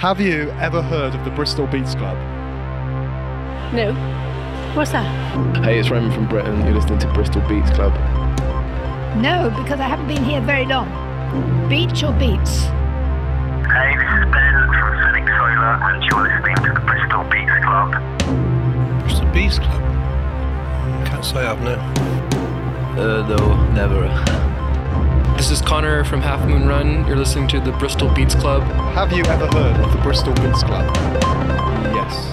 Have you ever heard of the Bristol Beats Club? No. What's that? Hey, it's Raymond from Britain. You're listening to Bristol Beats Club. No, because I haven't been here very long. Beach or beats? Hey, this is Ben from Zenith Solar, and you're listening to the Bristol Beats Club. Bristol Beats Club? Can't say I've no. No, never. This is Connor from Half Moon Run. You're listening to the Bristol Beats Club. Have you ever heard of the Bristol Beats Club? Yes.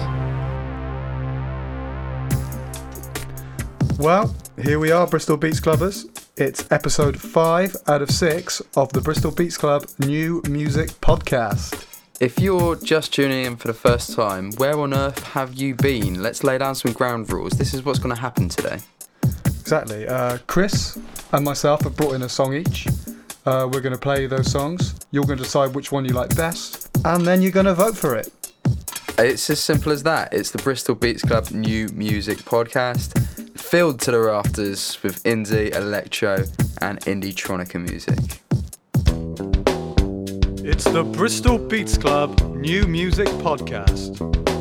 Well, here we are, Bristol Beats Clubbers. It's episode 5 out of 6 of the Bristol Beats Club New Music Podcast. If you're just tuning in for the first time, where on earth have you been? Let's lay down some ground rules. This is what's going to happen today. Exactly. Chris and myself have brought in a song each. We're going to play those songs. You're going to decide which one you like best, and then you're going to vote for it. It's as simple as that. It's the Bristol Beats Club New Music Podcast, filled to the rafters with indie, electro, and indie-tronica music. It's the Bristol Beats Club New Music Podcast.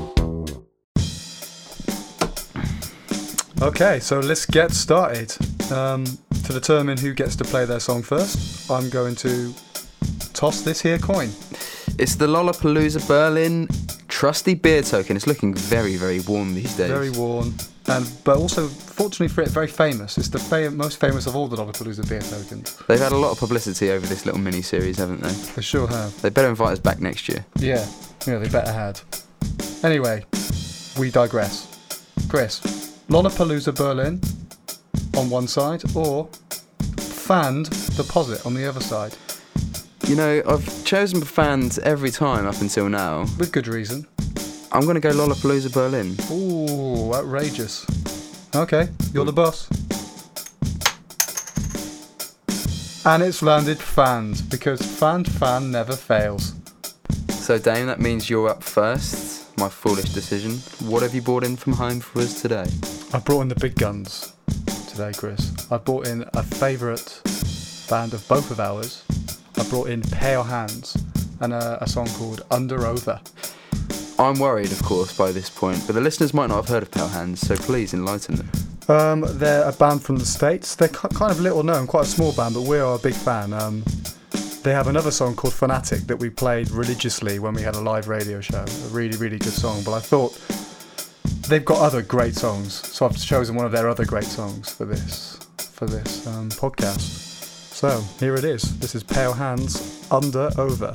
Okay, so let's get started. To determine who gets to play their song first, I'm going to toss this here coin. It's the Lollapalooza Berlin trusty beer token. It's looking very, very warm these days. Very warm, but also, fortunately for it, very famous. It's the most famous of all the Lollapalooza beer tokens. They've had a lot of publicity over this little mini-series, haven't they? They sure have. They better invite us back next year. Yeah, they better had. Anyway, we digress. Chris, Lollapalooza Berlin on one side, or Fanned Deposit on the other side? You know, I've chosen Fanned every time up until now. With good reason. I'm going to go Lollapalooza Berlin. Ooh, outrageous. Okay, you're the boss. And it's landed Fanned, because Fanned fan never fails. So Dame, that means you're up first. My foolish decision. What have you brought in from home for us today? I brought in the big guns today, Chris. I brought in a favourite band of both of ours. I brought in Pale Hands and a song called Under Over. I'm worried, of course, by this point, but the listeners might not have heard of Pale Hands, so please enlighten them. They're a band from the States. They're kind of little known, quite a small band, but we are a big fan. They have another song called Fanatic that we played religiously when we had a live radio show. A really, really good song, but I thought they've got other great songs, so I've chosen one of their other great songs for this podcast. So, here it is. This is Pale Hands, Under Over.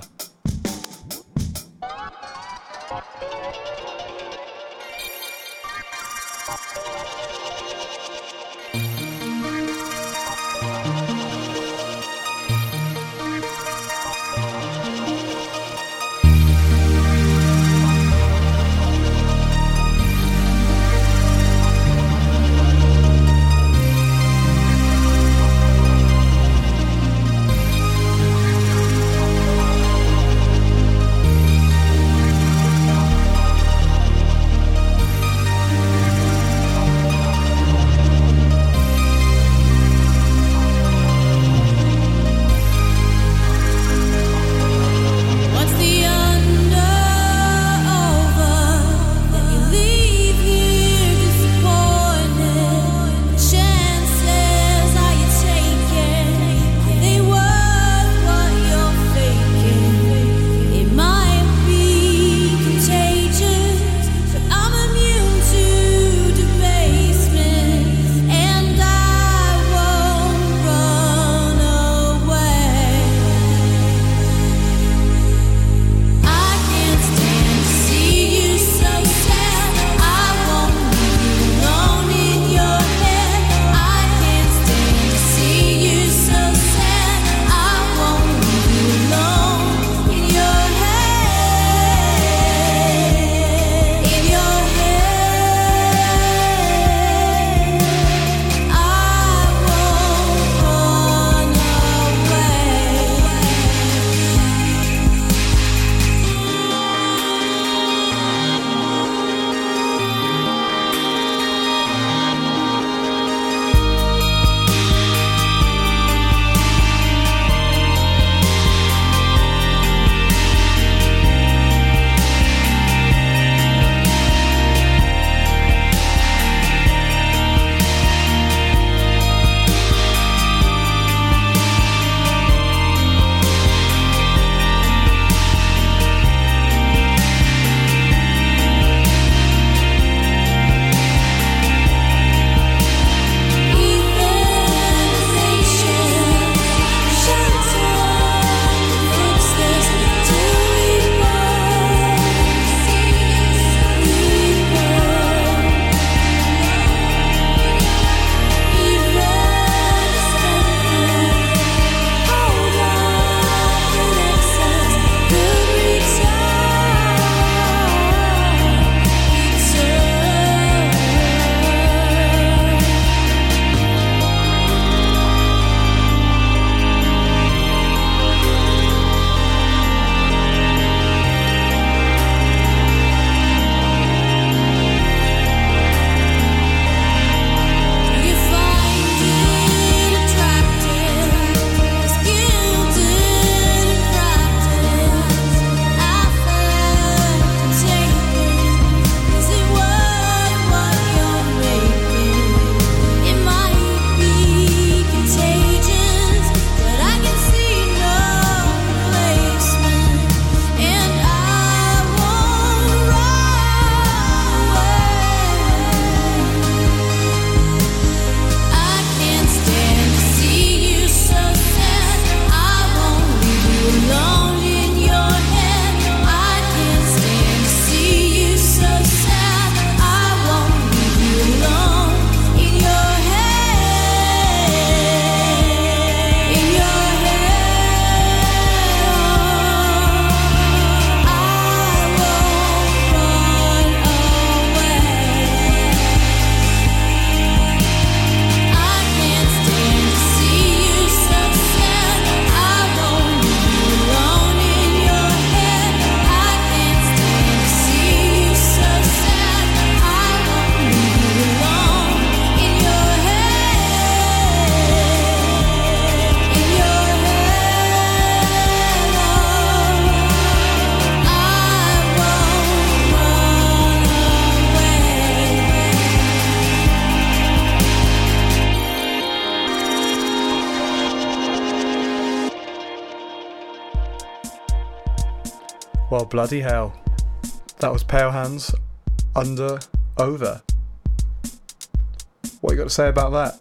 Well, bloody hell. That was Pale Hands, Under, Over. What you got to say about that?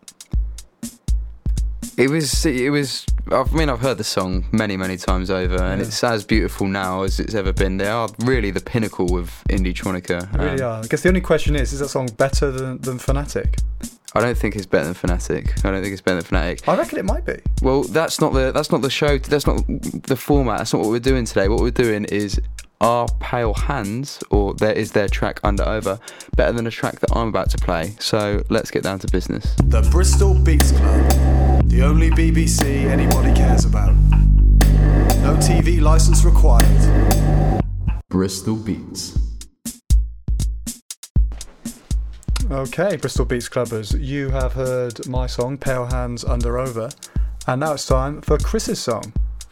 It was. I mean, I've heard the song many times over, and it's as beautiful now as it's ever been. They are really the pinnacle of Indie-tronica. They really are. I guess the only question is that song better than Fanatic? I don't think it's better than Fanatic. I reckon it might be. Well, that's not the show. That's not the format. That's not what we're doing today. What we're doing is, are Pale Hands, or is their track Under Over, better than a track that I'm about to play? So let's get down to business. The Bristol Beats Club, the only BBC anybody cares about. No TV licence required. Bristol Beats. Okay, Bristol Beats Clubbers, you have heard my song, Pale Hands, Under Over, and now it's time for Chris's song.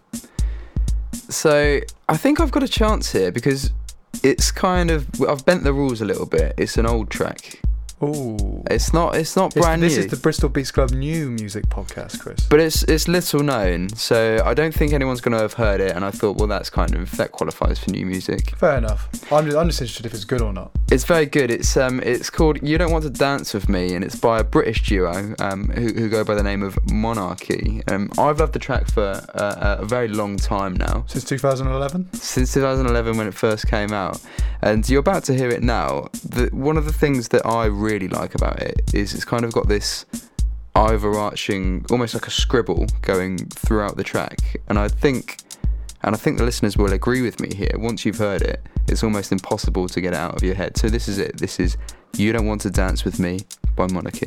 So I think I've got a chance here because it's kind of, I've bent the rules a little bit. It's an old track. Ooh. It's not brand new. This is the Bristol Beats Club new music podcast, Chris. But it's little known, so I don't think anyone's going to have heard it, and I thought, well, that qualifies for new music. Fair enough. I'm just interested if it's good or not. It's very good. It's called You Don't Want to Dance With Me, and it's by a British duo who go by the name of Monarchy. I've loved the track for a very long time now. Since 2011? Since 2011 when it first came out. And you're about to hear it now. One of the things that I really like about it is it's kind of got this overarching, almost like a scribble going throughout the track. And I think the listeners will agree with me here. Once you've heard it, it's almost impossible to get it out of your head. So this is it. This is You Don't Want to Dance With Me by Monarchy.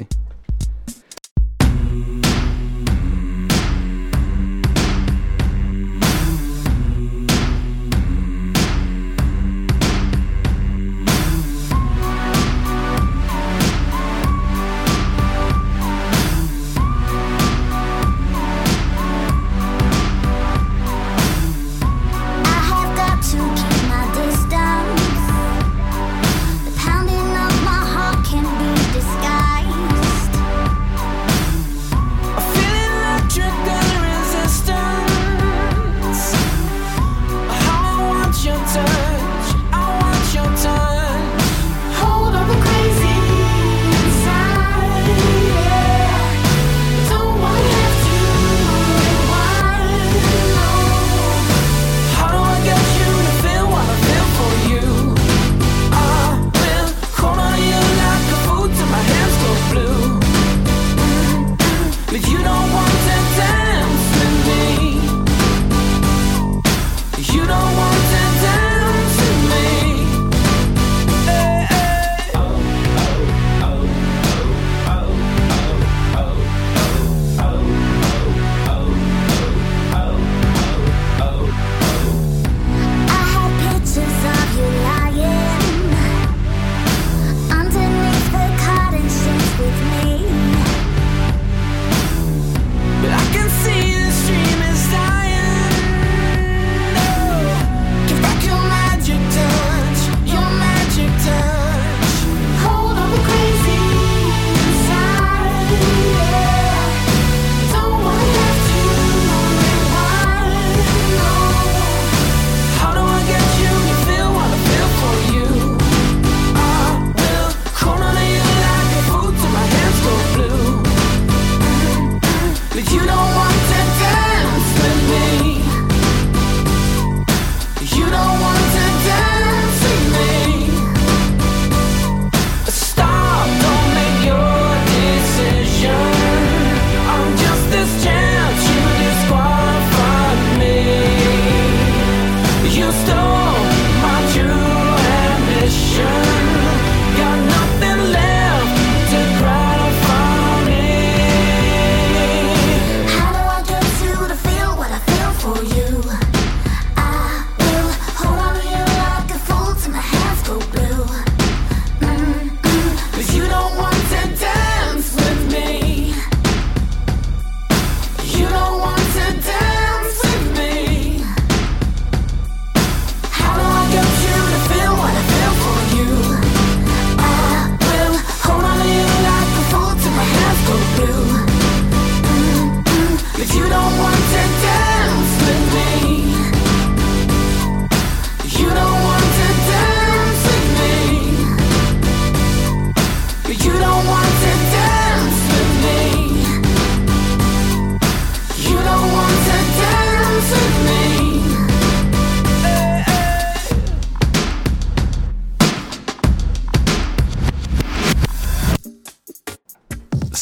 Pounding of my heart can be disguised.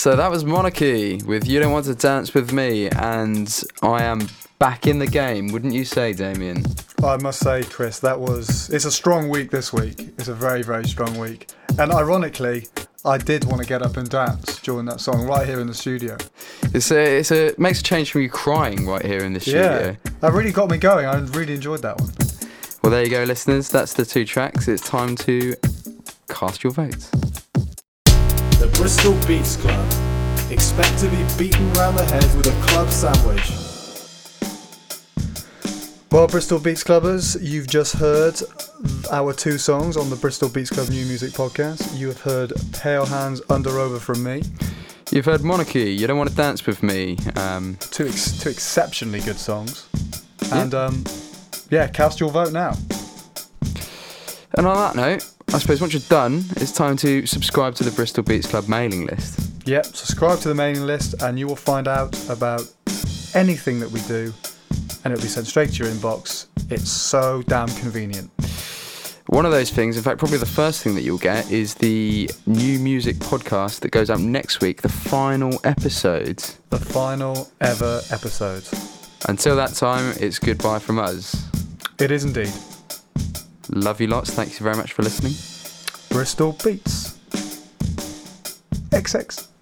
So that was Monarchy with You Don't Want to Dance With Me, and I am back in the game, wouldn't you say, Damien? I must say, Chris, it's a strong week this week. It's a very, very strong week. And ironically, I did want to get up and dance during that song right here in the studio. It makes a change from you crying right here in the studio. Yeah, that really got me going. I really enjoyed that one. Well, there you go, listeners. That's the 2 tracks. It's time to cast your votes. The Bristol Beats Club. Expect to be beaten round the head with a club sandwich. Well, Bristol Beats Clubbers, you've just heard our 2 songs on the Bristol Beats Club New Music Podcast. You have heard Pale Hands Under Over from me. You've heard Monarchy, You Don't Want to Dance With Me. Two exceptionally good songs. And, cast your vote now. And on that note, I suppose once you're done, it's time to subscribe to the Bristol Beats Club mailing list. Yep, subscribe to the mailing list and you will find out about anything that we do, and it'll be sent straight to your inbox. It's so damn convenient. One of those things, in fact, probably the first thing that you'll get is the new music podcast that goes up next week, the final episode. The final ever episode. Until that time, it's goodbye from us. It is indeed. Love you lots. Thank you very much for listening. Bristol Beats. XX.